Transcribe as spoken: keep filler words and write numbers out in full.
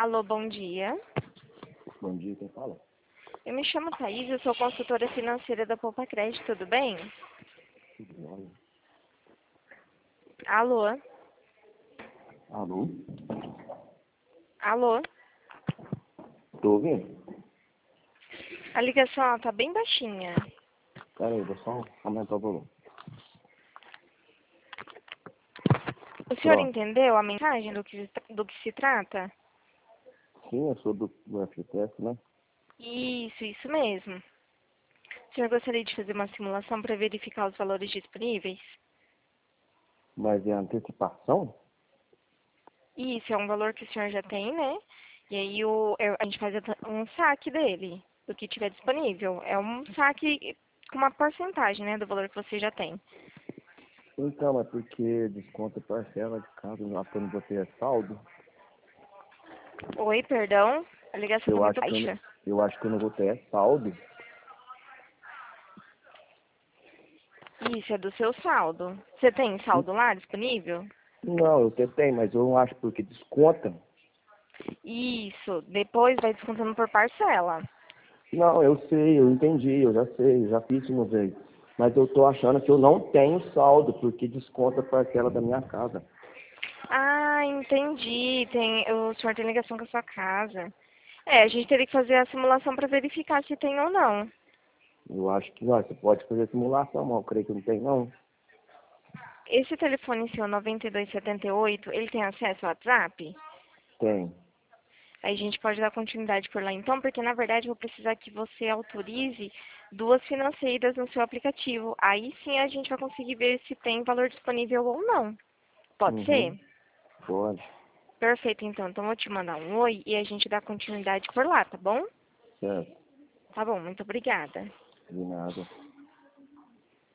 Alô, bom dia. Bom dia, quem fala? Eu me chamo Thaís, eu sou consultora financeira da Poupa Crédito, tudo bem? Tudo bem? Alô? Alô? Alô? Tô ouvindo? A ligação ela tá bem baixinha. Pera aí, vou só aumentar o volume. O senhor Pronto. entendeu a mensagem do que, do que se trata? Sim, eu sou do, do F T S, né? Isso, isso mesmo. O senhor gostaria de fazer uma simulação para verificar os valores disponíveis? Mas é antecipação? Isso, é um valor que o senhor já tem, né? E aí o, é- a gente faz um saque dele, do que tiver disponível. É um saque com uma porcentagem, né, do valor que você já tem. Então, é porque desconta parcela de casa, lá quando você é saldo, Oi, perdão, a ligação tá eu muito acho que eu, não- baixa. eu acho que eu não vou ter é saldo. Isso, é do seu saldo. Você tem Sim. saldo lá disponível? Não, eu até tenho, mas eu não acho porque desconta. Isso, depois vai descontando por parcela. Não, eu sei, eu entendi, eu já sei, eu já fiz uma vez. Mas eu tô achando que eu não tenho saldo, porque desconta parcela da minha casa. Ah, entendi. Tem, o senhor tem ligação com a sua casa. É, a gente teria que fazer a simulação para verificar se tem ou não. Eu acho que não, você pode fazer simulação, mas eu creio que não tem não. Esse telefone seu noventa e dois setenta e oito, ele tem acesso ao WhatsApp? Tem. Aí a gente pode dar continuidade por lá então, porque na verdade eu vou precisar que você autorize duas financeiras no seu aplicativo. Aí sim a gente vai conseguir ver se tem valor disponível ou não. Pode ser? Uhum. Pode. Perfeito, então. Então eu vou te mandar um oi e a gente dá continuidade por lá, tá bom? Certo. Tá bom, muito obrigada. De nada.